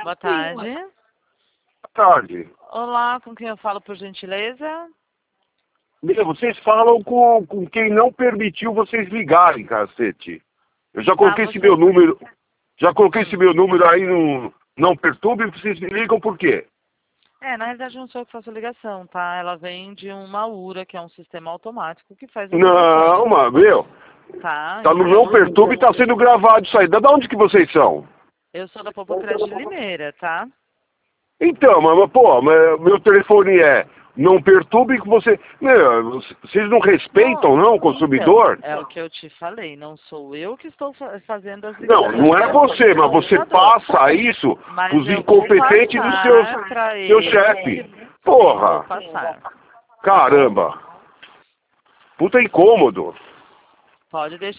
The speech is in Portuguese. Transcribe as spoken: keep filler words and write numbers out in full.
Boa tarde. Boa tarde. Olá, com quem eu falo, por gentileza? Meu, vocês falam com, com quem não permitiu vocês ligarem, cacete. Eu já Tá, coloquei esse você... meu número, já coloquei esse meu número aí no Não Perturbe, vocês me ligam por quê? É, na realidade não sou eu que faço a ligação, tá? Ela vem de uma URA, que é um sistema automático que faz as Não, ligações. mano, meu. Tá, Tá no Não então... Perturbe e tá sendo gravado isso aí. Da onde que vocês são? Eu sou da Popocred de Limeira, tá? Então, mas, pô, meu meu telefone é Não Perturbe que você... Meu, vocês não respeitam, não, o consumidor? Então, é o que eu te falei, não sou eu que estou fa- fazendo as Não, ligações. não é você, mas você passa isso Mas pros eu vou incompetentes do seu, passar pra seu ele. chefe. Sim, Porra! vou passar. Caramba! Puta incômodo. Pode deixar.